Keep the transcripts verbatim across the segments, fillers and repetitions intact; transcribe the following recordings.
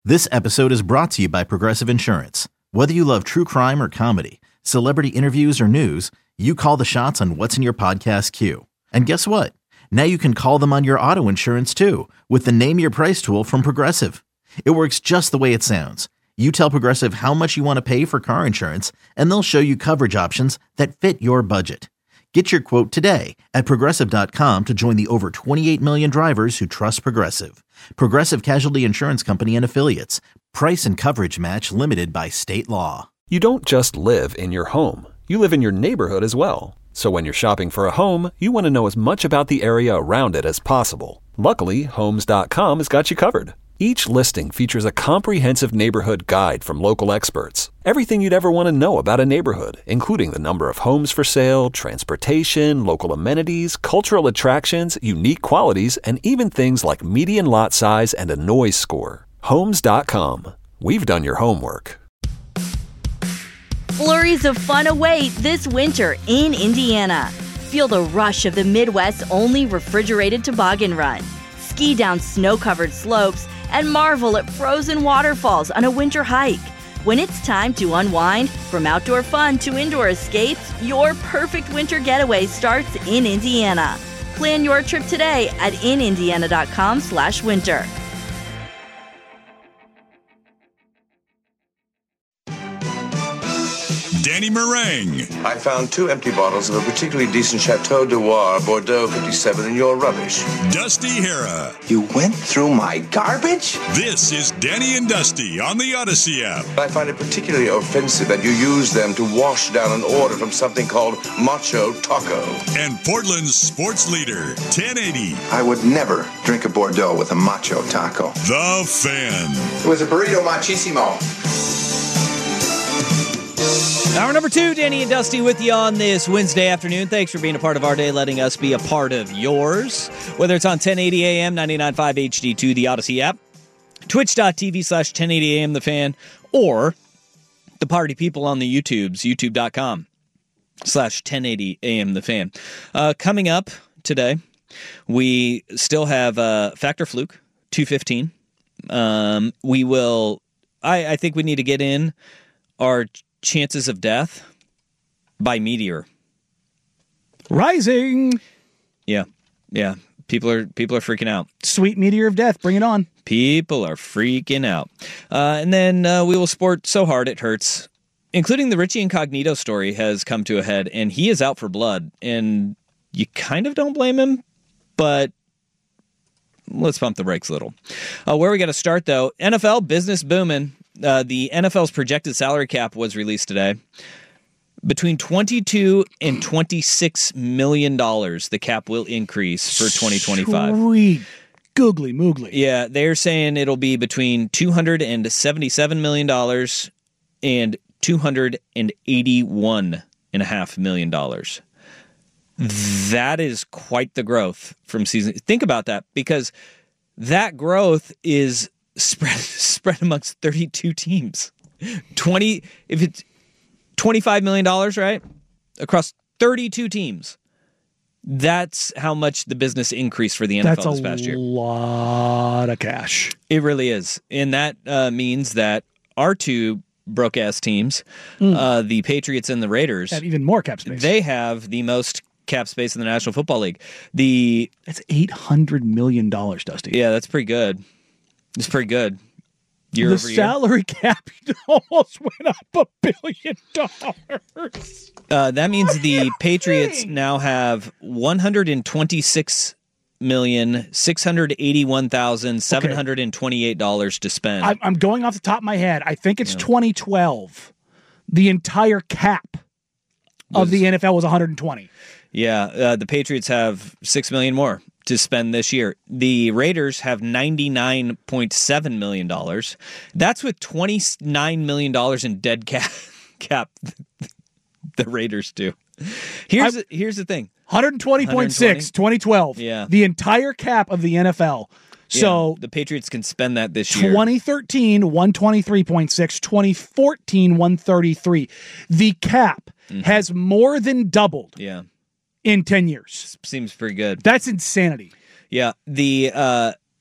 This episode is brought to you by Progressive Insurance. Whether you love true crime or comedy, celebrity interviews or news, you call the shots on what's in your podcast queue. And guess what? Now you can call them on your auto insurance too with the Name Your Price tool from Progressive. It works just the way it sounds. You tell Progressive how much you want to pay for car insurance, and they'll show you coverage options that fit your budget. Get your quote today at Progressive dot com to join the over twenty-eight million drivers who trust Progressive. Progressive Casualty Insurance Company and Affiliates. Price and coverage match limited by state law. You don't just live in your home. You live in your neighborhood as well. So when you're shopping for a home, you want to know as much about the area around it as possible. Luckily, Homes dot com has got you covered. Each listing features a comprehensive neighborhood guide from local experts. Everything you'd ever want to know about a neighborhood, including the number of homes for sale, transportation, local amenities, cultural attractions, unique qualities, and even things like median lot size and a noise score. Homes dot com. We've done your homework. Flurries of fun await this winter in Indiana. Feel the rush of the Midwest's only refrigerated toboggan run. Ski down snow-covered slopes and marvel at frozen waterfalls on a winter hike. When it's time to unwind, from outdoor fun to indoor escapes, your perfect winter getaway starts in Indiana. Plan your trip today at in indiana dot com slash winter. Danny Meringue. I found two empty bottles of a particularly decent Chateau Noir Bordeaux fifty-seven in your rubbish. Dusty Hera. You went through my garbage? This is Danny and Dusty on the Odyssey app. I find it particularly offensive that you use them to wash down an order from something called Macho Taco. And Portland's sports leader, ten eighty. I would never drink a Bordeaux with a Macho Taco. The Fan. It was a burrito machissimo. Hour number two, Danny and Dusty with you on this Wednesday afternoon. Thanks for being a part of our day, letting us be a part of yours. Whether it's on ten eighty A M, ninety-nine point five H D two, the Odyssey app, twitch.tv slash 1080 AM, the fan, or the party people on the YouTubes, youtube.com slash 1080 AM, the fan. Uh, coming up today, we still have uh, Factor Fluke, two fifteen. Um, we will, I, I think we need to get in our chances of death by meteor rising. Yeah, yeah. People are people are freaking out. Sweet meteor of death, bring it on. People are freaking out. Uh, and then uh, we will sport so hard it hurts, including the Richie Incognito story has come to a head, and he is out for blood. And you kind of don't blame him, but let's pump the brakes a little. Uh, where we got to start though? N F L business booming. Uh, the N F L's projected salary cap was released today. Between twenty-two and twenty-six million dollars, the cap will increase for twenty twenty-five. Sweet googly moogly. Yeah, they're saying it'll be between two hundred seventy-seven million dollars and two hundred eighty-one point five million dollars. That is quite the growth from season. Think about that, because that growth is spread spread amongst thirty-two teams. twenty if it's twenty-five million dollars, right? Across thirty-two teams. That's how much the business increased for the N F L this past year. That's a lot of cash. It really is. And that uh, means that our two broke-ass teams, mm. uh, the Patriots and the Raiders, have even more cap space. They have the most cap space in the National Football League. The That's eight hundred million dollars, Dusty. Yeah, that's pretty good. It's pretty good. Year the over year. salary cap almost went up a billion dollars. Uh, that means the Patriots now have one hundred twenty-six million six hundred eighty-one thousand seven hundred twenty-eight dollars to spend. I, I'm going off the top of my head. I think it's yeah. twenty twelve. The entire cap was, of the N F L was one hundred twenty. Yeah, uh, the Patriots have six million more to spend this year. The Raiders have ninety-nine point seven million dollars. That's with twenty-nine million dollars in dead cap. cap the Raiders do. Here's I, here's the thing. one hundred twenty point six, twenty twelve. Yeah. The entire cap of the N F L. So yeah, the Patriots can spend that this year. twenty thirteen, one twenty-three point six. twenty fourteen, one thirty-three. The cap mm-hmm. has more than doubled. Yeah. In ten years. Seems pretty good. That's insanity. Yeah. The uh,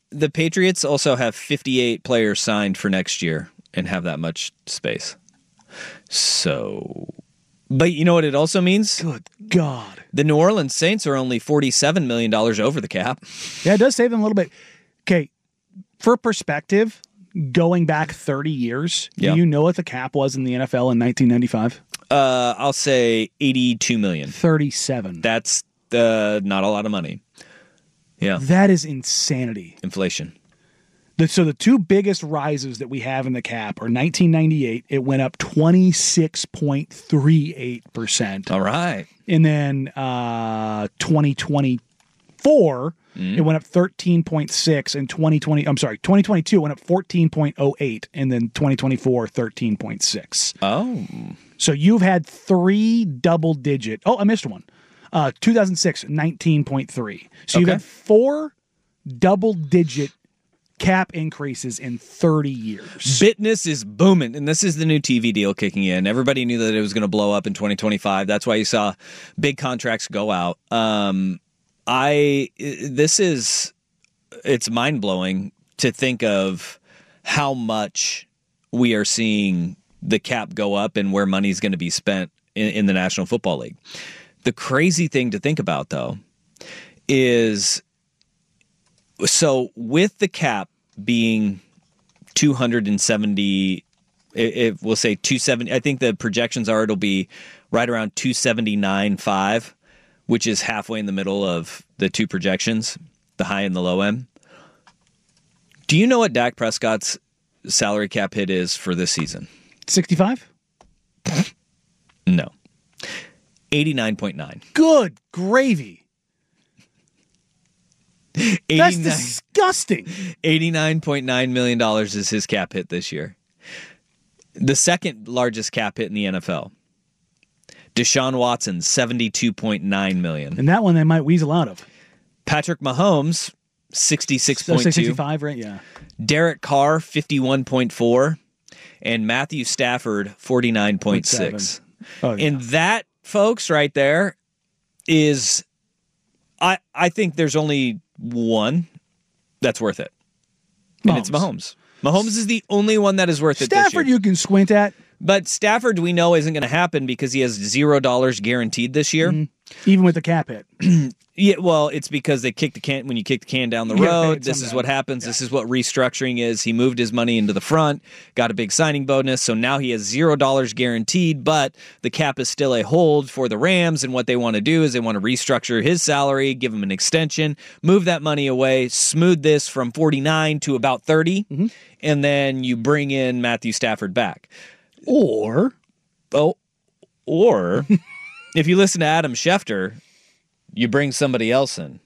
the Patriots also have fifty-eight players signed for next year and have that much space. So, but you know what it also means? Good God. The New Orleans Saints are only forty-seven million dollars over the cap. Yeah, it does save them a little bit. Okay, for perspective, going back thirty years, Yeah. do you know what the cap was in the N F L in nineteen ninety-five? Uh, I'll say eighty-two million dollars. thirty-seven. That's uh, not a lot of money. Yeah. That is insanity. Inflation. The, so the two biggest rises that we have in the cap are nineteen ninety-eight, it went up twenty-six point three eight percent. All right. And then uh, twenty twenty-four, mm. it went up thirteen point six, and twenty twenty, I'm sorry, twenty twenty-two went up fourteen point oh eight, and then twenty twenty-four, thirteen point six. Oh. So you've had three double digit. Oh, I missed one. Uh, two thousand six, nineteen point three. So you've Okay. had four double digit cap increases in thirty years. Business is booming, and this is the new T V deal kicking in. Everybody knew that it was going to blow up in twenty twenty-five. That's why you saw big contracts go out. Um, I this is it's mind blowing to think of how much we are seeing the cap go up and where money's going to be spent in, in the National Football League. The crazy thing to think about, though, is so with the cap being two hundred seventy, if we'll say two seventy, I think the projections are it'll be right around two seventy-nine point five, which is halfway in the middle of the two projections, the high and the low end. Do you know what Dak Prescott's salary cap hit is for this season? sixty-five? No. eighty-nine point nine. Good gravy. That's eighty-nine disgusting. eighty-nine point nine million dollars is his cap hit this year. The second largest cap hit in the N F L. Deshaun Watson, seventy-two point nine million dollars. And that one they might weasel out of. Patrick Mahomes, sixty-six point two. sixty-five, right? Yeah. Derek Carr, fifty-one point four. And Matthew Stafford, forty-nine point six. Oh, yeah. And that, folks, right there is, I I think there's only one that's worth it. And Mahomes. it's Mahomes. Mahomes is the only one that is worth it this Stafford year. you can squint at. But Stafford, we know, isn't going to happen because he has zero dollars guaranteed this year. Mm-hmm. Even with the cap hit. Yeah, well, it's because they kicked the can when you kick the can down the You gotta pay road. it This is sometime. what happens. Yeah. This is what restructuring is. He moved his money into the front, got a big signing bonus, so now he has zero dollars guaranteed. But the cap is still a hold for the Rams, and what they want to do is they want to restructure his salary, give him an extension, move that money away, smooth this from forty-nine to about thirty, Mm-hmm. and then you bring in Matthew Stafford back. Or Oh, or if you listen to Adam Schefter, you bring somebody else in.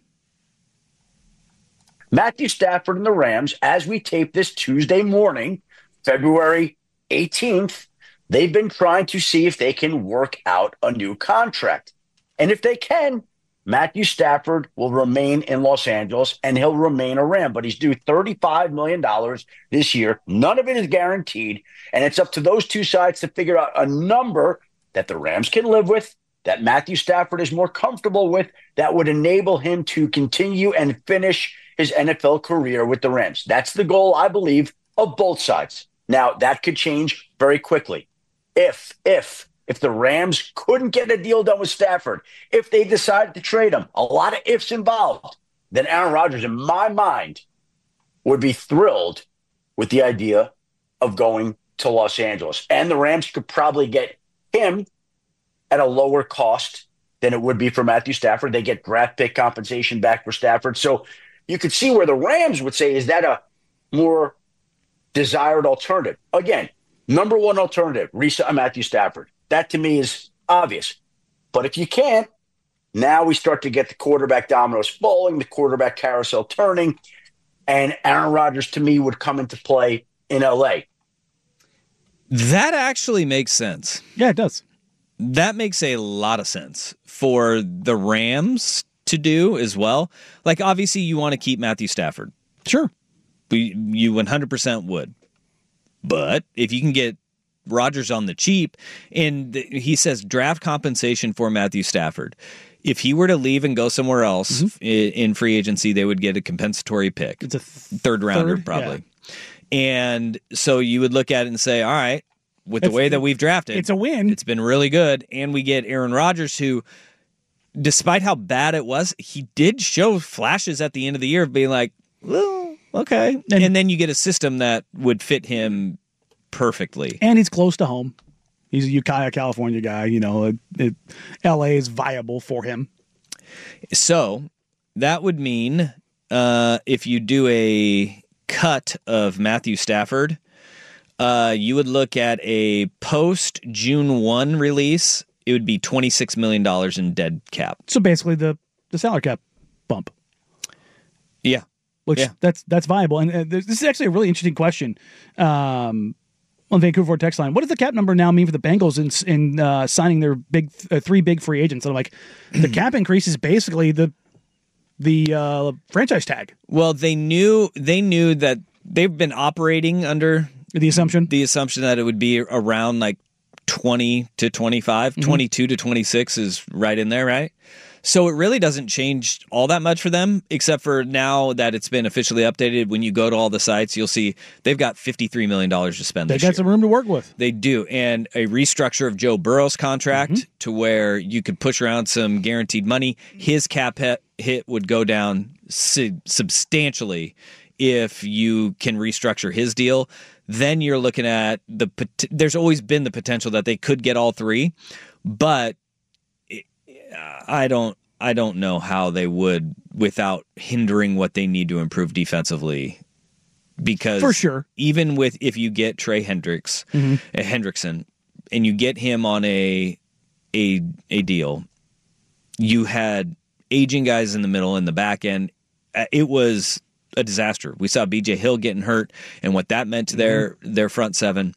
Matthew Stafford and the Rams, as we tape this Tuesday morning, February eighteenth, they've been trying to see if they can work out a new contract. And if they can, Matthew Stafford will remain in Los Angeles and he'll remain a Ram. But he's due thirty-five million dollars this year. None of it is guaranteed. And it's up to those two sides to figure out a number that the Rams can live with, that Matthew Stafford is more comfortable with, that would enable him to continue and finish his N F L career with the Rams. That's the goal, I believe, of both sides. Now, that could change very quickly. If, if, if the Rams couldn't get a deal done with Stafford, if they decided to trade him, a lot of ifs involved, then Aaron Rodgers, in my mind, would be thrilled with the idea of going to Los Angeles. And the Rams could probably get him at a lower cost than it would be for Matthew Stafford. They get draft pick compensation back for Stafford. So you could see where the Rams would say, is that a more desired alternative? Again, number one alternative, re-sign Matthew Stafford. That to me is obvious. But if you can't, now we start to get the quarterback dominoes falling, the quarterback carousel turning, and Aaron Rodgers to me would come into play in L A. That actually makes sense. yeah, it does. That makes a lot of sense for the Rams to do as well. Like, obviously, you want to keep Matthew Stafford. Sure. We, you one hundred percent would. But if you can get Rodgers on the cheap, and he says draft compensation for Matthew Stafford, If he were to leave and go somewhere else Mhm. i- in free agency, they would get a compensatory pick. It's a th- third rounder, third? probably. And so you would look at it and say, all right, with the It's- way that we've drafted, It's a win. it's been really good. And we get Aaron Rodgers, who, despite how bad it was, he did show flashes at the end of the year of being like, well, okay. And, And- then you get a system that would fit him perfectly. And he's close to home. He's a Ukiah, California guy. You know, it, it, L A is viable for him. So that would mean uh, if you do a cut of Matthew Stafford, uh, you would look at a post June first release. It would be twenty-six million dollars in dead cap. So basically, the the salary cap bump. Yeah. Which Yeah. that's that's viable. And uh, this is actually a really interesting question. Um, on the Vancouver text line, what does the cap number now mean for the Bengals in in uh, signing their big uh, three big free agents? And I'm like, the cap increase is basically the the uh, franchise tag. Well, they knew they knew that they've been operating under The assumption. the assumption that it would be around like twenty to twenty-five, Mm-hmm. twenty-two to twenty-six is right in there, right? So it really doesn't change all that much for them, except for now that it's been officially updated. When you go to all the sites, you'll see they've got fifty-three million dollars to spend They this got year. some room to work with. They do. And a restructure of Joe Burrow's contract Mm-hmm. to where you could push around some guaranteed money. His cap hit, hit would go down su- substantially if you can restructure his deal. Then you're looking at the pot- there's always been the potential that they could get all three, but it, I don't I don't know how they would without hindering what they need to improve defensively. Because For sure. even with if you get Trey Hendricks, Mm-hmm. uh, Hendrickson, and you get him on a a a deal, you had aging guys in the middle and the back end. Uh, It was a disaster. We saw B J Hill getting hurt, and what that meant to their Mm-hmm. their front seven.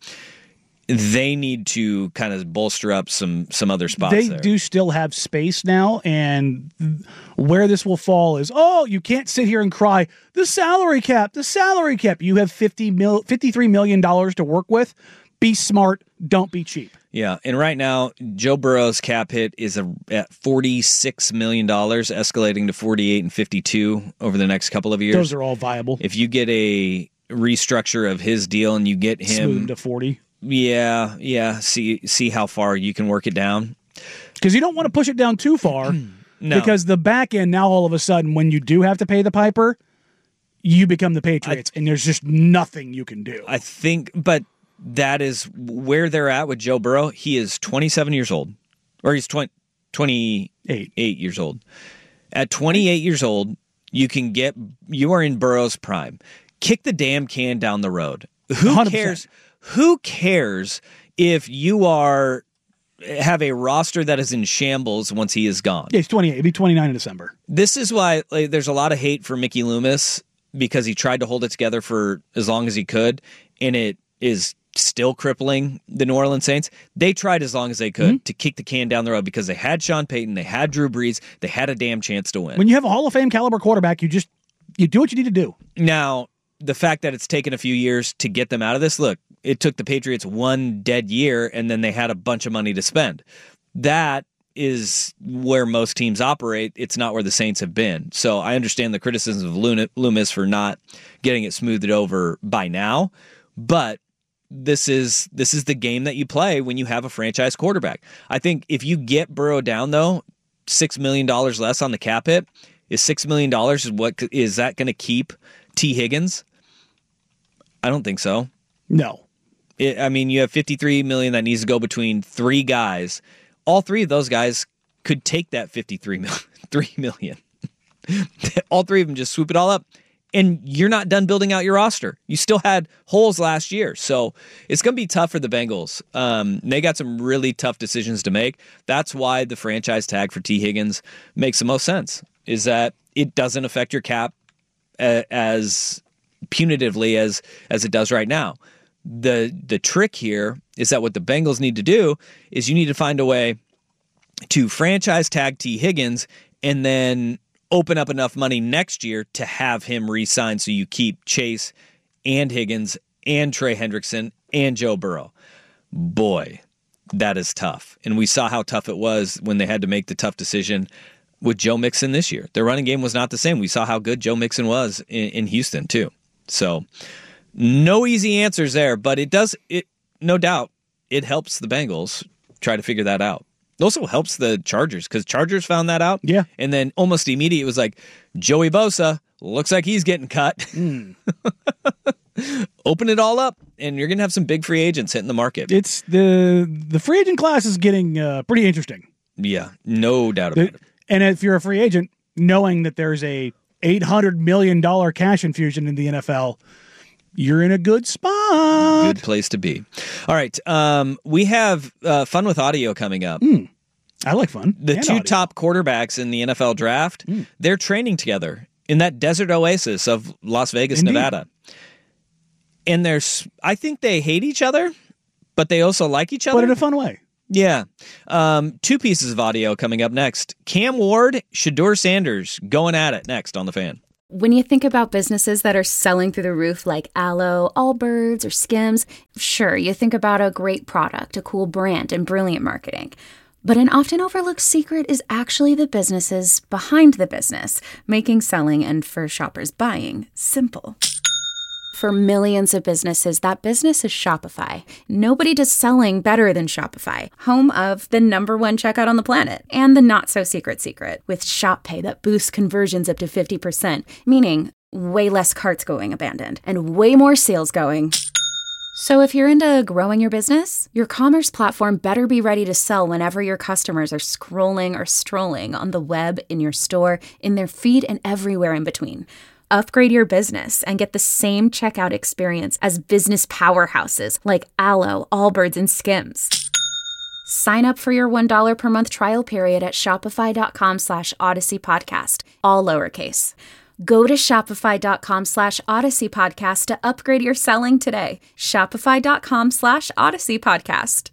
They need to kind of bolster up some some other spots. They there. do still have space now, and where this will fall is, oh, you can't sit here and cry, the salary cap, the salary cap. You have fifty mil, fifty-three million dollars to work with. Be smart. Don't be cheap. Yeah, and right now, Joe Burrow's cap hit is a, at forty-six million dollars, escalating to forty-eight and fifty-two over the next couple of years. Those are all viable. If you get a restructure of his deal and you get him Smooth to forty. Yeah, yeah. See, see how far you can work it down. Because you don't want to push it down too far. No. Because the back end, now all of a sudden, when you do have to pay the piper, you become the Patriots, and there's just nothing you can do. I think, but that is where they're at with Joe Burrow. He is twenty-seven years old, or he's twenty, twenty-eight Eight. years old. At twenty-eight years old, you can get, you are in Burrow's prime. Kick the damn can down the road. Who one hundred percent. cares? Who cares if you are have a roster that is in shambles once he is gone? Yeah, he's twenty-eight. He'll be twenty-nine in December. This is why like, there's a lot of hate for Mickey Loomis because he tried to hold it together for as long as he could, and it is still crippling the New Orleans Saints. They tried as long as they could Mm-hmm. to kick the can down the road because they had Sean Payton, they had Drew Brees, they had a damn chance to win. When you have a Hall of Fame caliber quarterback, you just you do what you need to do. Now, the fact that it's taken a few years to get them out of this, look, it took the Patriots one dead year, and then they had a bunch of money to spend. That is where most teams operate. It's not where the Saints have been. So I understand the criticism of Loomis for not getting it smoothed over by now, but this is this is the game that you play when you have a franchise quarterback. I think if you get Burrow down, though, six million dollars less on the cap hit, is six million dollars, is what is that going to keep T. Higgins? I don't think so. No. It, I mean, you have fifty-three million dollars that needs to go between three guys. All three of those guys could take that fifty-three million dollars, three million dollars. All three of them just swoop it all up, and you're not done building out your roster. You still had holes last year, so it's going to be tough for the Bengals. Um, they got some really tough decisions to make. That's why the franchise tag for T. Higgins makes the most sense, is that it doesn't affect your cap uh, as punitively as as it does right now. The the trick here is that what the Bengals need to do is you need to find a way to franchise tag T. Higgins and then open up enough money next year to have him re-sign so you keep Chase and Higgins and Trey Hendrickson and Joe Burrow. Boy, that is tough. And we saw how tough it was when they had to make the tough decision. with Joe Mixon this year. Their running game was not the same. We saw how good Joe Mixon was in, in Houston, too. So, no easy answers there, but it does, it no doubt, it helps the Bengals try to figure that out. It also helps the Chargers, because Chargers found that out. Yeah. And then almost immediately it was like, Joey Bosa, looks like he's getting cut. Mm. Open it all up, and you're going to have some big free agents hitting the market. It's the the free agent class is getting uh, pretty interesting. Yeah, no doubt about the, it. And if you're a free agent, knowing that there's a eight hundred million dollars cash infusion in the N F L, you're in a good spot. Good place to be. All right, um, we have uh, Fun with Audio coming up. Mm, I like fun. The and two audio. top quarterbacks in the N F L draft, mm. they're training together in that desert oasis of Las Vegas, Indeed. Nevada. And there's, I think they hate each other, but they also like each other. But in a fun way. Yeah. Um, two pieces of audio coming up next. Cam Ward, Shedeur Sanders going at it next on The Fan. When you think about businesses that are selling through the roof like Aloe, Allbirds, or Skims, sure, you think about a great product, a cool brand, and brilliant marketing. But an often overlooked secret is actually the businesses behind the business, making selling and for shoppers buying simple. For millions of businesses, that business is Shopify. Nobody does selling better than Shopify, home of the number one checkout on the planet, and the not-so-secret secret, with Shop Pay that boosts conversions up to fifty percent, meaning way less carts going abandoned, and way more sales going. So if you're into growing your business, your commerce platform better be ready to sell whenever your customers are scrolling or strolling on the web, in your store, in their feed, and everywhere in between. Upgrade your business and get the same checkout experience as business powerhouses like Aloe, Allbirds, and Skims. Sign up for your one dollar per month trial period at shopify.com slash Odyssey Podcast, all lowercase. Go to shopify.com slash Odyssey Podcast to upgrade your selling today. Shopify.com slash Odyssey Podcast.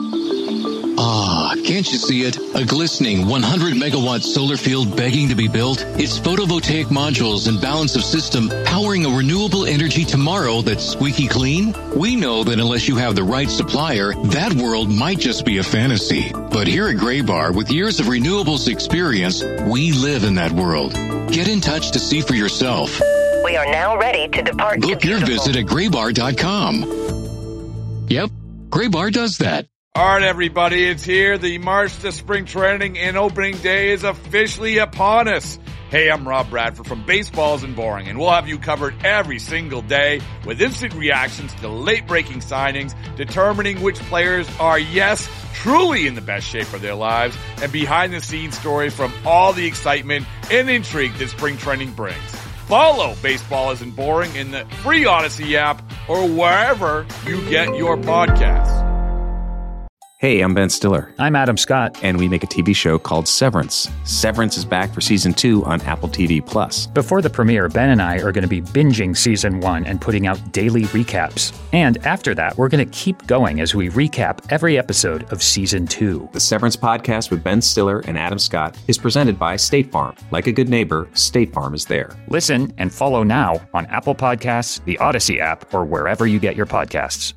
Ah, can't you see it? A glistening one hundred megawatt solar field begging to be built? Its photovoltaic modules and balance of system powering a renewable energy tomorrow that's squeaky clean? We know that unless you have the right supplier, that world might just be a fantasy. But here at Graybar, with years of renewables experience, we live in that world. Get in touch to see for yourself. We are now ready to depart. Book to your visit at graybar dot com. Yep, Graybar does that. All right, everybody, it's here. The March to Spring Training and Opening Day is officially upon us. Hey, I'm Rob Bradford from Baseball Isn't Boring, and we'll have you covered every single day with instant reactions to late-breaking signings, determining which players are, yes, truly in the best shape of their lives, and behind-the-scenes stories from all the excitement and intrigue that spring training brings. Follow Baseball Isn't Boring in the free Odyssey app or wherever you get your podcasts. Hey, I'm Ben Stiller. I'm Adam Scott. And we make a T V show called Severance. Severance is back for season two on Apple T V Plus. Before the premiere, Ben and I are going to be binging season one and putting out daily recaps. And after that, we're going to keep going as we recap every episode of season two. The Severance podcast with Ben Stiller and Adam Scott is presented by State Farm. Like a good neighbor, State Farm is there. Listen and follow now on Apple Podcasts, the Odyssey app, or wherever you get your podcasts.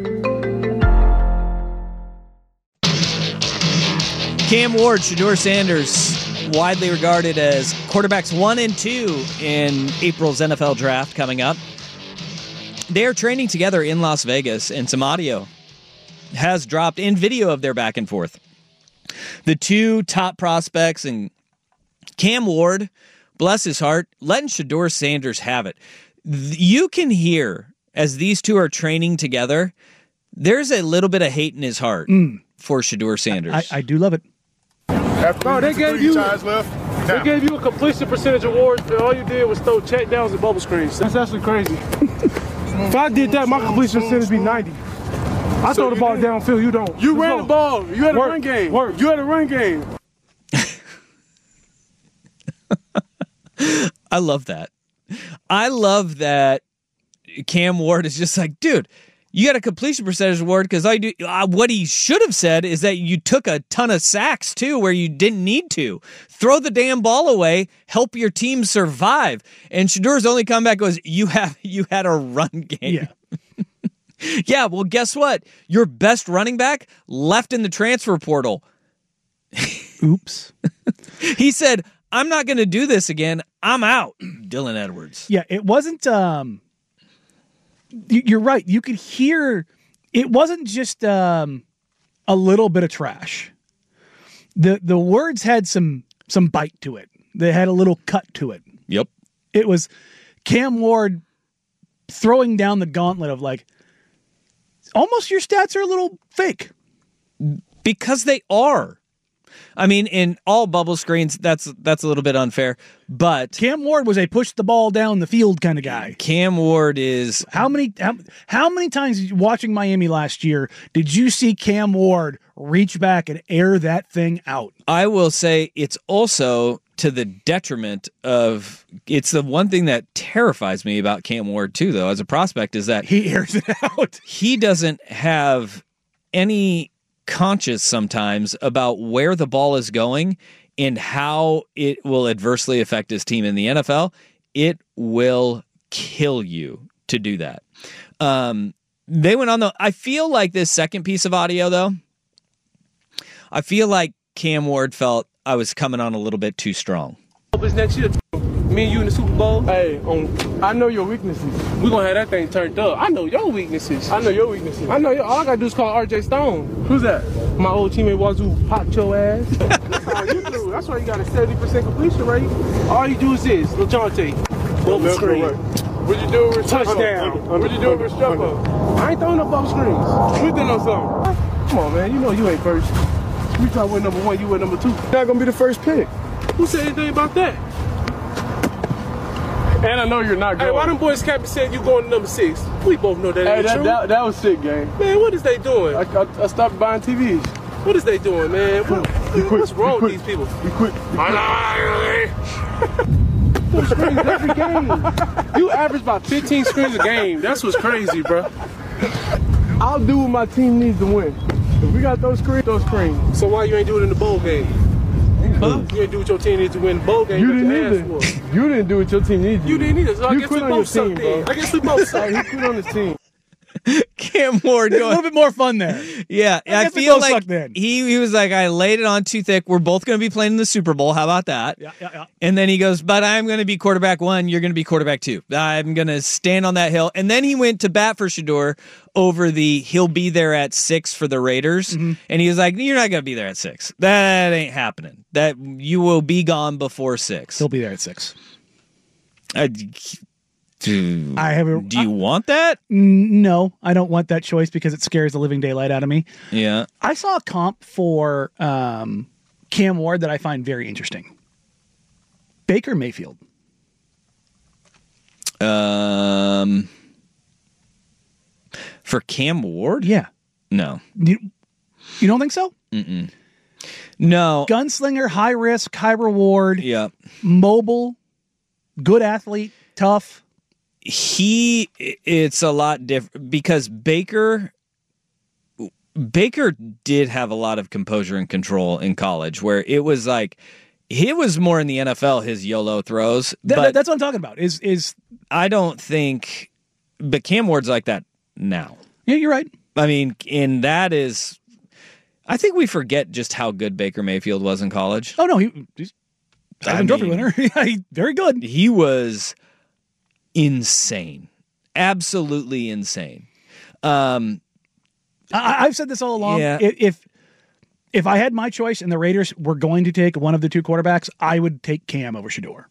Cam Ward, Shedeur Sanders, widely regarded as quarterbacks one and two in April's N F L draft coming up. They are training together in Las Vegas, and some audio has dropped in video of their back and forth. The two top prospects, and Cam Ward, bless his heart, letting Shedeur Sanders have it. You can hear, as these two are training together, there's a little bit of hate in his heart mm. for Shedeur Sanders. I, I do love it. Bro, they gave you they gave you a completion percentage award, and all you did was throw check downs and bubble screens. That's actually crazy. If I did that, my completion percentage would be ninety. I so throw the ball did. downfield, you don't. You Let's ran go. the ball. You had a Work. run game. Work. You had a run game. I love that. I love that Cam Ward is just like, dude, you got a completion percentage award because I do. Uh, what he should have said is that you took a ton of sacks too, where you didn't need to. Throw the damn ball away, help your team survive. And Shedeur's only comeback was, "You have you had a run game." Yeah. Yeah. Well, guess what? Your best running back left in the transfer portal. Oops. He said, I'm not going to do this again. I'm out. Dylan Edwards. Yeah, it wasn't. Um, you're right. You could hear it wasn't just um, a little bit of trash. The the words had some some bite to it. They had a little cut to it. Yep. It was Cam Ward throwing down the gauntlet of like, almost your stats are a little fake. Because they are. I mean, in all bubble screens, that's that's a little bit unfair. But Cam Ward was a push the ball down the field kind of guy. Cam Ward is how many how, how many times watching Miami last year did you see Cam Ward reach back and air that thing out? I will say it's also to the detriment of it's the one thing that terrifies me about Cam Ward too, though, as a prospect, is that he airs it out. He doesn't have any conscious sometimes about where the ball is going and how it will adversely affect his team in the N F L. It will kill you to do that. Um, they went on the, I feel like this second piece of audio though, I feel like Cam Ward felt I was coming on a little bit too strong. Next year, me and you in the Super Bowl. Hey, um, I know your weaknesses. We're going to have that thing turned up. I know your weaknesses. I know your weaknesses. I know your, all I got to do is call R J Stone. Who's that? My old teammate Wazoo popped your ass. That's all you do. That's why you got a seventy percent completion rate. All you do is this. LeJohn, bubble screen. What'd you do with touchdown? What'd you do with Restrepo? I ain't throwing no bubble screens. We did no something. Come on, man. You know you ain't first. We try to win number one, you win number two. You're not going to be the first pick. Who said anything about that? And I know you're not going. Hey, why them boys captain said you going to number six? We both know that hey, ain't that, true. That, that was sick, gang. Man, what is they doing? I, I, I stopped buying T Vs. What is they doing, man? What, what's wrong with these people? You quit. Four screens every game. You average about fifteen screens a game. That's what's crazy, bro. I'll do what my team needs to win. If we got those screens, those screens. So why you ain't do it in the bowl game? Huh? You didn't do what your team needs to win the bowl game. You didn't either. You didn't do what your team needed. You didn't either. So I you guess quit we on your both sucked team, bro. in. I guess we both sucked. He quit on his team. Cam Ward There's going, a little bit more fun there. Yeah, I, I feel like he he was like, I laid it on too thick. We're both going to be playing in the Super Bowl. How about that? Yeah, yeah, yeah. And then he goes, but I'm going to be quarterback one. You're going to be quarterback two. I'm going to stand on that hill. And then he went to bat for Shedeur over the he'll be there at six for the Raiders. Mm-hmm. And he was like, you're not going to be there at six. That ain't happening. That you will be gone before six. He'll be there at six. I, do, I have a, do you I, want that? No, I don't want that choice because it scares the living daylight out of me. Yeah. I saw a comp for um, Cam Ward that I find very interesting. Baker Mayfield. Um, for Cam Ward? Yeah. No. You, you don't think so? Mm-mm. No. Gunslinger, high risk, high reward. Yeah. Mobile, good athlete, tough. He, it's a lot different because Baker, Baker did have a lot of composure and control in college where it was like, he was more in the N F L, his YOLO throws. That, but that's what I'm talking about. Is is I don't think, but Cam Ward's like that now. Yeah, you're right. I mean, and that is, I think we forget just how good Baker Mayfield was in college. Oh, no, he, he's Heisman Trophy winner. He, very good. He was insane. Absolutely insane. Um, I, I've said this all along. Yeah. If if I had my choice and the Raiders were going to take one of the two quarterbacks, I would take Cam over Shedeur.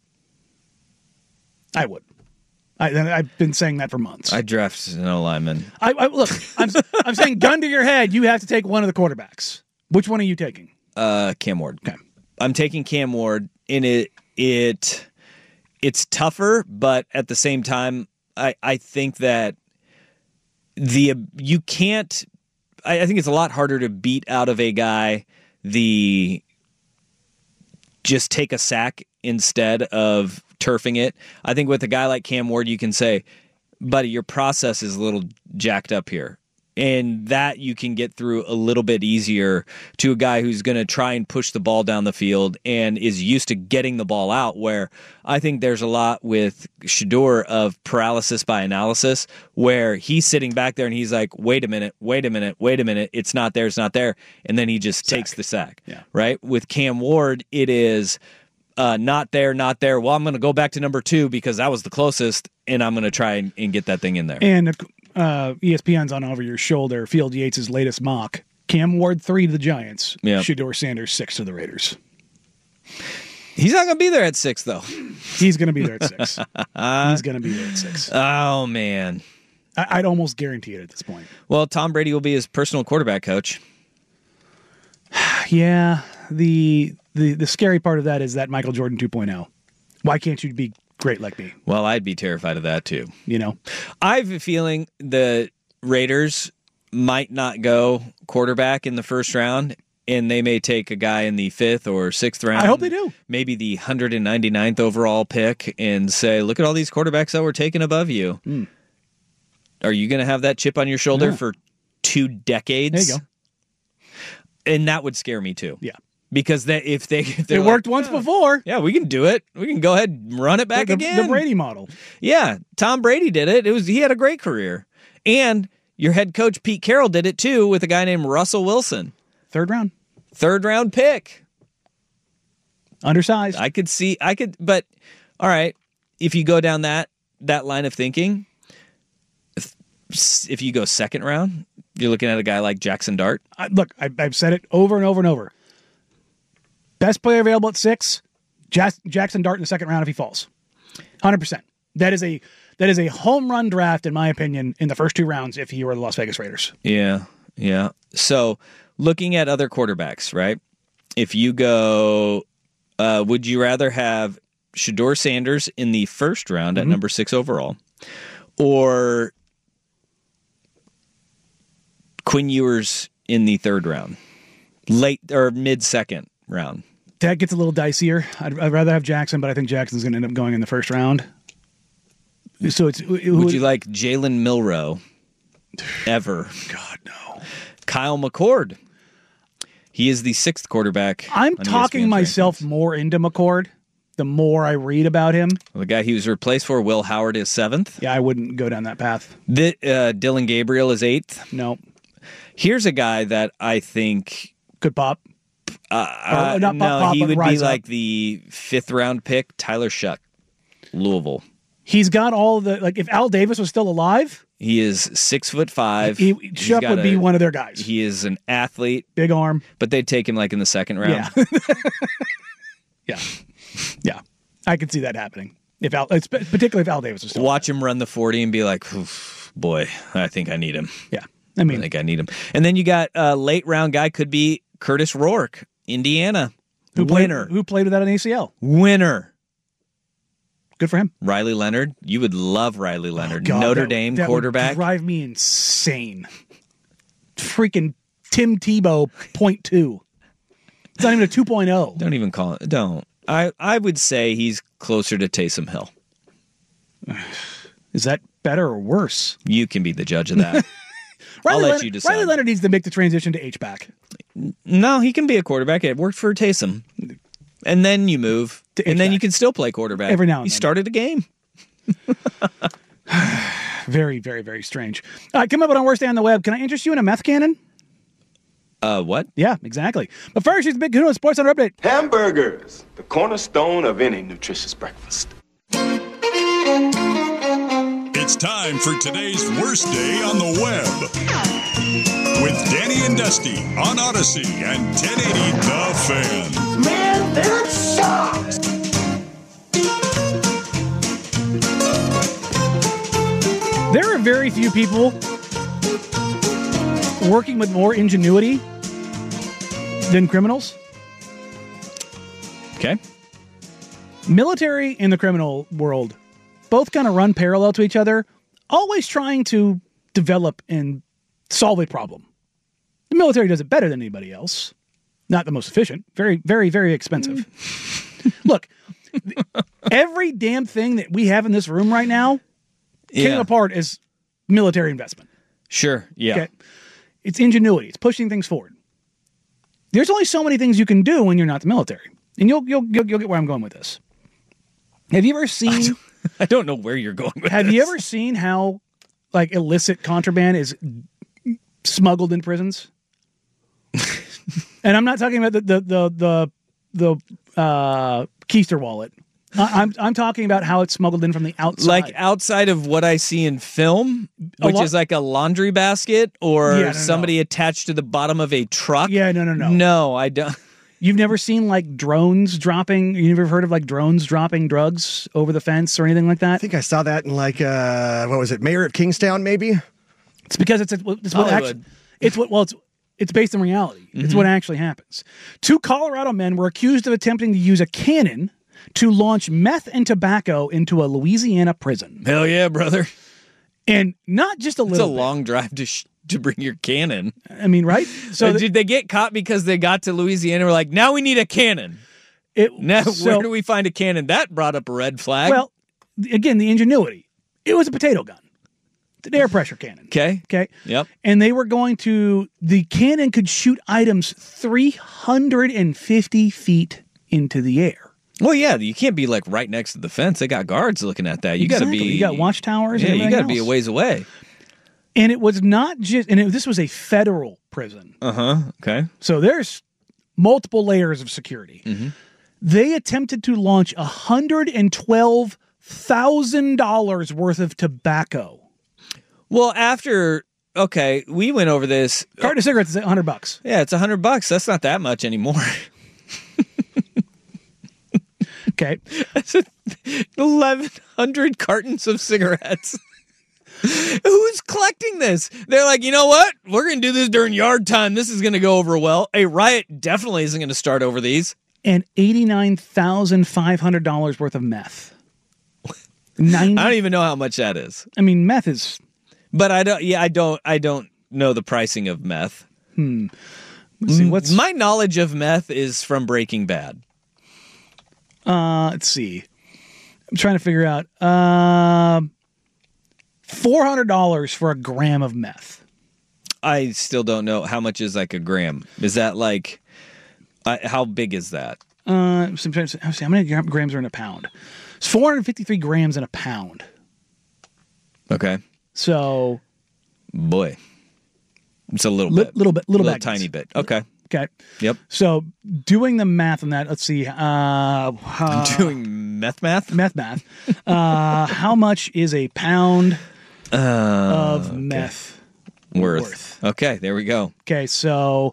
I would. I, I've been saying that for months. I drafted an lineman. I, I look. I'm I'm saying gun to your head. You have to take one of the quarterbacks. Which one are you taking? Uh, Cam Ward. Okay. I'm taking Cam Ward. In it, it it's tougher, but at the same time, I I think that the you can't. I, I think it's a lot harder to beat out of a guy the just take a sack instead of turfing it. I think with a guy like Cam Ward, you can say, buddy, your process is a little jacked up here. And that you can get through a little bit easier to a guy who's going to try and push the ball down the field and is used to getting the ball out, where I think there's a lot with Shedeur of paralysis by analysis, where he's sitting back there and he's like, wait a minute, wait a minute, wait a minute. It's not there. It's not there. And then he just sack. takes the sack. Yeah. Right. With Cam Ward, it is, uh, not there, not there. Well, I'm going to go back to number two because that was the closest, and I'm going to try and, and get that thing in there. And uh, E S P N's on over your shoulder. Field Yates' latest mock. Cam Ward three to the Giants. Yep. Shedeur Sanders six to the Raiders. He's not going to be there at six, though. He's going to be there at six. He's going to be there at six. Oh, man. I- I'd almost guarantee it at this point. Well, Tom Brady will be his personal quarterback coach. Yeah. The, the the scary part of that is that Michael Jordan two point oh. Why can't you be great like me? Well, I'd be terrified of that, too. You know? I have a feeling the Raiders might not go quarterback in the first round, and they may take a guy in the fifth or sixth round. I hope they do. Maybe the one hundred ninety-ninth overall pick and say, look at all these quarterbacks that we're taking above you. Mm. Are you going to have that chip on your shoulder Yeah. for two decades? There you go. And that would scare me too. Yeah. Because they, if they if It worked once before. Yeah, we can do it. We can go ahead and run it back the, again. The Brady model. Yeah, Tom Brady did it. It was he had a great career. And your head coach Pete Carroll did it too with a guy named Russell Wilson. Third round. Third round pick. Undersized. I could see I could but all right, if you go down that that line of thinking, if, if you go second round, you're looking at a guy like Jackson Dart. I, look, I, I've said it over and over and over. Best player available at six, Jas- Jackson Dart in the second round if he falls. one hundred percent. That is a that is a home run draft, in my opinion, in the first two rounds if he were the Las Vegas Raiders. Yeah, yeah. So looking at other quarterbacks, right? If you go, uh, would you rather have Shedeur Sanders in the first round Mm-hmm. at number six overall, or Quinn Ewers in the third round, late or mid second round? That gets a little dicier. I'd, I'd rather have Jackson, but I think Jackson's going to end up going in the first round. So it's. Who, would you like Jalen Milroe? Ever? God no. Kyle McCord. He is the sixth quarterback. I'm on talking E S P N's myself rankings. more into McCord the more I read about him. The guy he was replaced for, Will Howard, is seventh. Yeah, I wouldn't go down that path. The, uh, Dylan Gabriel is eighth. No. Here's a guy that I think could pop. Uh, uh, Or not pop, no, pop, he but would be rise up. like the fifth round pick, Tyler Shuck, Louisville. He's got all the like. If Al Davis was still alive, He is six foot five. he, He's Shuck got would a- be one of their guys. He is an athlete, Big arm. but they'd take him like in the second round. Yeah. yeah. Yeah. I could see that happening. If Al, it's particularly if Al Davis was still Watch him run the forty and be like, "Oof, boy, I think I need him. Yeah. I mean, I think I need him. And then you got a late round guy, could be Curtis Rourke, Indiana. who played, Winner. who played without an A C L. Winner. Good for him. Riley Leonard. You would love Riley Leonard. God, Notre that- Dame that quarterback. would drive me insane. Freaking Tim Tebow point two. It's not even a two point oh. Don't even call it. Don't. I, I would say he's closer to Taysom Hill. Is that better or worse? You can be the judge of that. Riley I'll let Leonard, you decide. Riley Leonard needs to make the transition to H-back. No, he can be a quarterback. It worked for Taysom. And then you move. To and then H-back. you can still play quarterback. Every now and He then. started a game. Very, very, very strange. All right, come up on our worst day on the web. Can I interest you in a meth cannon? Uh, what? Yeah, exactly. But first, here's the Big Kuno Sports Center update. Hamburgers, the cornerstone of any nutritious breakfast. It's time for today's worst day on the web. With Danny and Dusty on Odyssey and ten eighty The Fan. Man, that sucks! There are very few people working with more ingenuity than criminals. Okay. Military and the criminal world both kind of run parallel to each other, always trying to develop and solve a problem. The military does it better than anybody else. Not the most efficient. Very, very, very expensive. Look, every damn thing that we have in this room right now came Yeah. apart as military investment. Sure. Yeah. Okay? It's ingenuity. It's pushing things forward. There's only so many things you can do when you're not the military. And you'll you'll you'll, you'll get where I'm going with this. Have you ever seen I don't know where you're going with Have this. you ever seen how like illicit contraband is smuggled in prisons? And I'm not talking about the the the the, the uh, keister wallet. I, I'm I'm talking about how it's smuggled in from the outside. Like outside of what I see in film, A which lo- is like a laundry basket or Yeah, no, no, somebody attached to the bottom of a truck. Yeah, no, no, no. No, I don't. You've never seen like drones dropping? You never heard of like drones dropping drugs over the fence or anything like that? I think I saw that in like uh, what was it, Mayor of Kingstown? Maybe. It's because it's, a, it's what actually, Hollywood. it's what well it's it's based in reality. It's Mhm. what actually happens. Two Colorado men were accused of attempting to use a cannon to launch meth and tobacco into a Louisiana prison. Hell yeah, brother! And not just a It's a little. bit. long drive to sh- to bring your cannon. I mean, right? So th- did they get caught because they got to Louisiana? and We're like, now we need a cannon. It, Now so- where do we find a cannon? That brought up a red flag. Well, again, the ingenuity. It was a potato gun. It's an air pressure cannon. okay, Okay. yep. And they were going to, the cannon could shoot items three hundred fifty feet into the air. Well, yeah, you can't be like right next to the fence. They got guards looking at that. You got to Exactly. be. You got watchtowers Yeah, and you everything got to be a else. ways away. And it was not just, and it, this was a federal prison. Uh huh. Okay. So there's multiple layers of security. Mm-hmm. They attempted to launch one hundred twelve thousand dollars worth of tobacco. Well, after okay, we went over this. Carton of cigarettes is one hundred bucks. Yeah, it's a hundred bucks. That's not that much anymore. Okay. That's eleven hundred cartons of cigarettes. Who's collecting this? They're like, you know what? We're going to do this during yard time. This is going to go over well. A riot definitely isn't going to start over these. And eighty-nine thousand five hundred dollars worth of meth. ninety I don't even know how much that is. I mean, meth is. But I don't. Yeah, I don't. I don't know the pricing of meth. Hmm. Let's see. What's my knowledge of meth is from Breaking Bad. Uh, let's see. I'm trying to figure out. Uh, four hundred dollars for a gram of meth. I still don't know how much is like a gram. Is that like uh, how big is that? Uh, sometimes how many gram- grams are in a pound? It's four hundred fifty-three grams in a pound. Okay. So, boy, it's a little Li- bit, little bit, little, little baggies. tiny bit. Okay. Okay. Yep. So, doing the math on that, let's see. Uh, uh, I'm doing meth math. Meth math. Uh, how much is a pound uh, of okay. meth worth. worth? Okay, there we go. Okay, so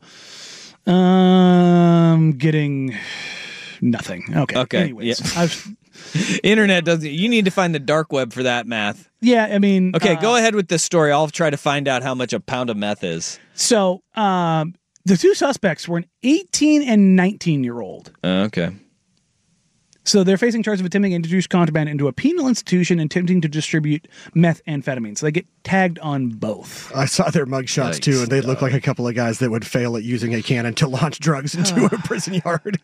um, getting nothing. Okay. Okay. Anyways, Yeah. I was, Internet doesn't. You need to find the dark web for that math. yeah. I mean, Okay, uh, go ahead with this story. I'll try to find out how much a pound of meth is. So, um, the two suspects were an eighteen and nineteen year old. Uh, okay. So they're facing charges of attempting to introduce contraband into a penal institution and attempting to distribute methamphetamine. So they get tagged on both. I saw their mugshots too, and they look like a couple of guys that would fail at using a cannon to launch drugs into a prison yard.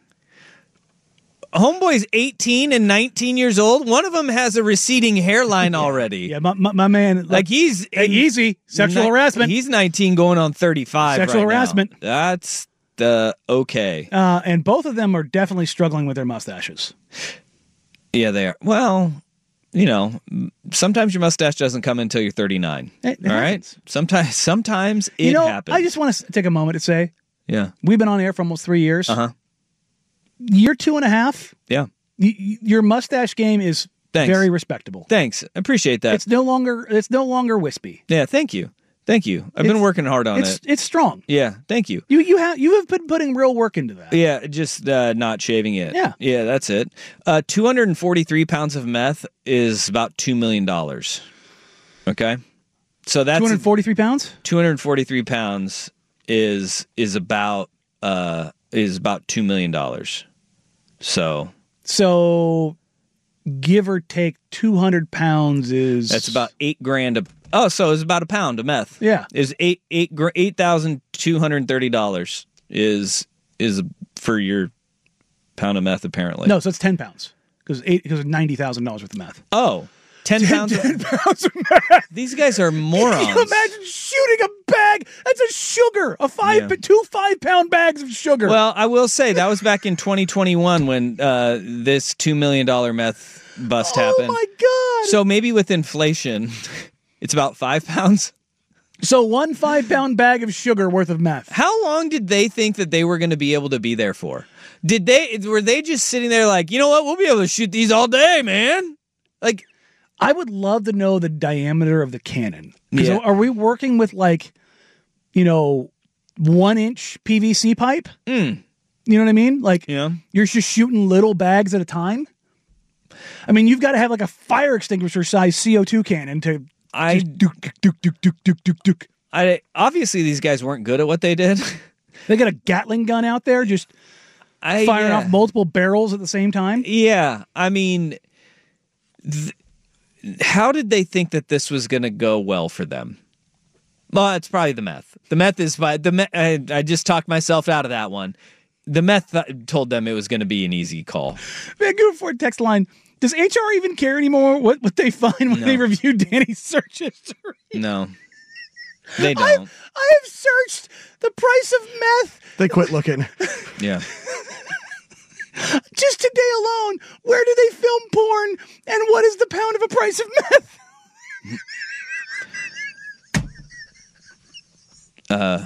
Homeboy's eighteen and nineteen years old. One of them has a receding hairline already. Yeah, my, my, my man. Like he's hey, easy sexual ni- harassment. He's nineteen going on thirty-five. Sexual right now. harassment. That's the okay. Uh, and both of them are definitely struggling with their mustaches. Yeah, they are. Well, you know, sometimes your mustache doesn't come until you're thirty-nine. It- it all right. happens. Sometimes, sometimes it you know, happens. I just want to take a moment to say yeah. we've been on air for almost three years. Uh huh. Year two and a half. Yeah. Y- y- your mustache game is Thanks. very respectable. Thanks. I appreciate that. It's no longer. It's no longer wispy. yeah. Thank you. Thank you. I've been It's- working hard on it's, it. It's strong. Yeah. Thank you. You you have you have been putting real work into that. Yeah, just uh, not shaving it. Yeah. Yeah, that's it. Uh, two hundred forty-three pounds of meth is about two million dollars. Okay? So that's... two hundred forty-three pounds? two hundred forty-three pounds is is about uh, is about two million dollars. So... So, give or take two hundred pounds is... That's about eight grand. A, oh, so it's about a pound of meth. Yeah. Is eight eight gr- eight thousand two hundred thirty dollars is is for your pound of meth apparently. No, so it's ten pounds. Because because ninety thousand dollars worth of meth. Oh. ten pounds of, ten pounds of meth. These guys are morons. Can you imagine shooting a bag? That's a sugar. A five, Yeah. two five pound bags of sugar. Well, I will say that was back in twenty twenty-one when uh, this two million dollars meth bust oh happened. my God. So maybe with inflation, it's about five pounds. So one five pound bag of sugar worth of meth. How long did they think that they were going to be able to be there for? Did they? Were they just sitting there like, you know what? We'll be able to shoot these all day, man. Like, I would love to know the diameter of the cannon. Yeah. Are we working with like, you know, one inch P V C pipe? Mm. You know what I mean? Like, yeah. You're just shooting little bags at a time. I mean, you've got to have like a fire extinguisher size C O two cannon to. I duke, duke, duke, duke, duke, duke, duke. I obviously these guys weren't good at what they did. They got a Gatling gun out there, just I, firing yeah. off multiple barrels at the same time. Yeah, I mean, th- how did they think that this was going to go well for them? Well, it's probably the meth. The meth is by the. Me- I, I just talked myself out of that one. The meth th- told them it was going to be an easy call. Vancouver Ford text line. Does H R even care anymore what, what they find when No. they review Danny's search history? No, they don't. I've, I have searched the price of meth. They quit looking. Yeah. Just today alone, where do they film porn and what is the pound of a price of meth? uh.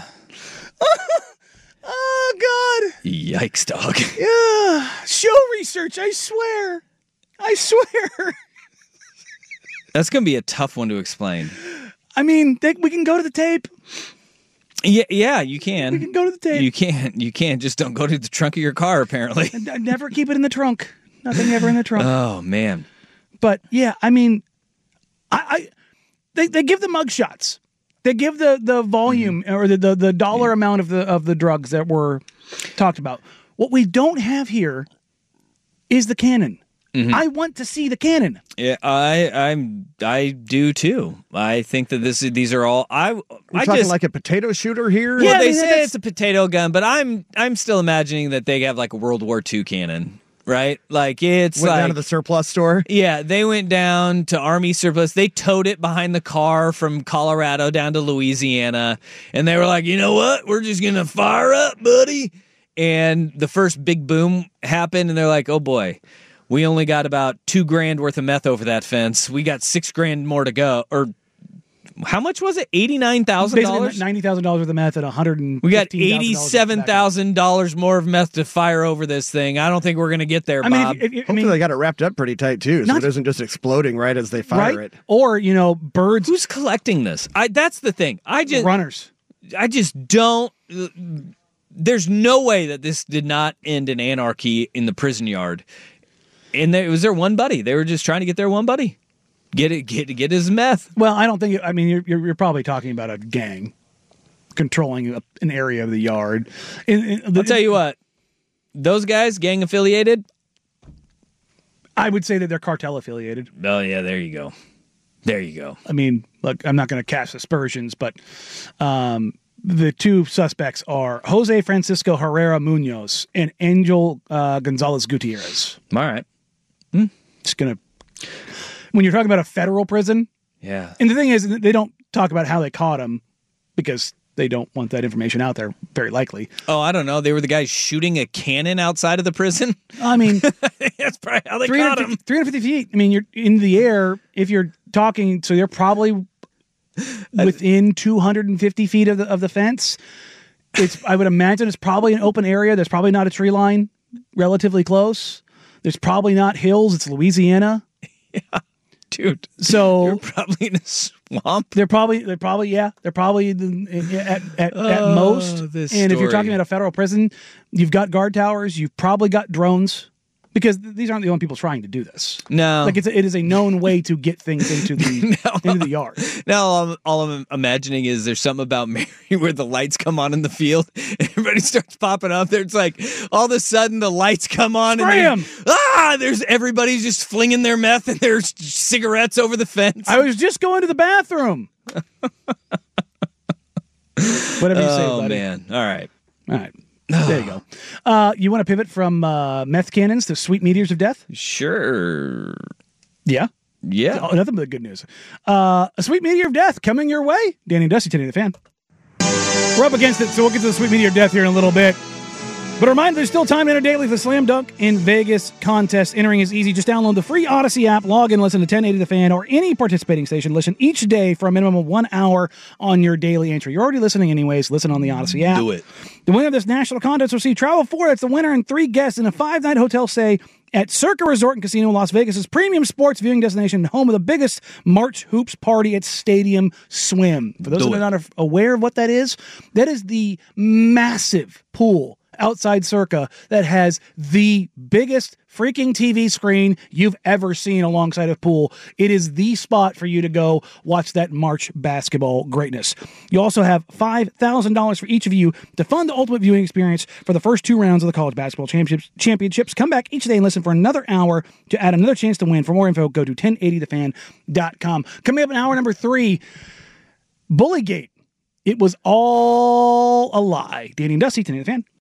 Oh, God. Yikes, dog. Yeah. Show research, I swear. I swear. That's going to be a tough one to explain. I mean, they, we can go to the tape. Yeah, yeah, you can. We can go to the tape. You can't. You can't. Just don't go to the trunk of your car, apparently. And I never keep it in the trunk. Nothing ever in the trunk. Oh, man. But, yeah, I mean, I, I they, they give the mug shots. They give the, the volume mm-hmm. or the, the, the dollar yeah. amount of the of the drugs that were talked about. What we don't have here is the cannon. Mm-hmm. I want to see the cannon. Yeah, I I'm I do too. I think that this these are all I. We're I talking just, like a potato shooter here. Well, Yeah, they I mean, say that's- it's a potato gun, but I'm I'm still imagining that they have like a World War Two cannon, right? Like it's Went like, down to the surplus store. Yeah, they went down to Army surplus. They towed it behind the car from Colorado down to Louisiana, and they were like, you know what? We're just gonna fire up, buddy. And the first big boom happened, and they're like, oh boy. We only got about two grand worth of meth over that fence. We got six grand more to go. Or how much was it? Eighty-nine thousand dollars. Ninety thousand dollars worth of meth at one hundred. We got eighty-seven thousand dollars more of meth to fire over this thing. I don't think we're going to get there, I mean, Bob. if, if, if, Hopefully I mean, they got it wrapped up pretty tight too, so Not- it isn't just exploding right as they fire right? it. Or you know, birds. Who's collecting this? I. That's the thing. I just runners. I just don't. There's no way that this did not end in anarchy in the prison yard. And there, it was their one buddy. They were just trying to get their one buddy. Get it, get get his meth. Well, I don't think. I mean, you're you're, you're probably talking about a gang controlling a, an area of the yard. In, in, the, I'll tell you what, those guys, gang affiliated. I would say that they're cartel affiliated. Oh yeah, there you go. There you go. I mean, look, I'm not going to cast aspersions, but um, the two suspects are Jose Francisco Herrera Munoz and Angel uh, Gonzalez Gutierrez. All right. Hmm? Just gonna. When you're talking about a federal prison, yeah. And the thing is, they don't talk about how they caught him because they don't want that information out there. Very likely. Oh, I don't know. They were the guys shooting a cannon outside of the prison. I mean, that's probably how they caught him. three hundred fifty feet. I mean, you're in the air. If you're talking, so you're probably within two hundred fifty feet of the of the fence. It's. I would imagine it's probably an open area. There's probably not a tree line. Relatively close. There's probably not hills. It's Louisiana. Yeah, dude. So you're probably in a swamp. They're probably. They're probably. Yeah. They're probably in, in, at at, oh, at most. This and if you're story. talking about a federal prison, you've got guard towers. You've probably got drones. Because these aren't the only people trying to do this. No, like it's a, it is a known way to get things into the no. into the yard. Now all I'm, all I'm imagining is there's something about Mary where the lights come on in the field, and everybody starts popping up there. It's like all of a sudden the lights come on, Spray and 'em. ah, there's everybody's just flinging their meth and their cigarettes over the fence. I was just going to the bathroom. Whatever you say, oh buddy. man! All right, all right. There you go. Uh, you want to pivot from uh, meth cannons to sweet meteors of death? Sure. Yeah. Yeah. Oh, nothing but good news. Uh, a sweet meteor of death coming your way. Danny and Dusty, Teddy the Fan. We're up against it, so we'll get to the sweet meteor of death here in a little bit. But a reminder, there's still time to enter daily for the Slam Dunk in Vegas contest. Entering is easy. Just download the free Odyssey app, log in, listen to ten eighty The Fan or any participating station. Listen each day for a minimum of one hour on your daily entry. You're already listening anyways. Listen on the Odyssey app. Do it. The winner of this national contest will receive travel for that's the winner and three guests in a five-night hotel stay at Circa Resort and Casino, Las Vegas' premium sports viewing destination, home of the biggest March Hoops party at Stadium Swim. For those Do that it. are not aware of what that is, that is the massive pool outside Circa that has the biggest freaking T V screen you've ever seen alongside a pool. It is the spot for you to go watch that March basketball greatness. You also have five thousand dollars for each of you to fund the ultimate viewing experience for the first two rounds of the college basketball championships. championships. Come back each day and listen for another hour to add another chance to win. For more info, go to ten eighty the fan dot com. Coming up in hour number three, Bullygate. It was all a lie. Danny and Dusty, ten eighty The Fan.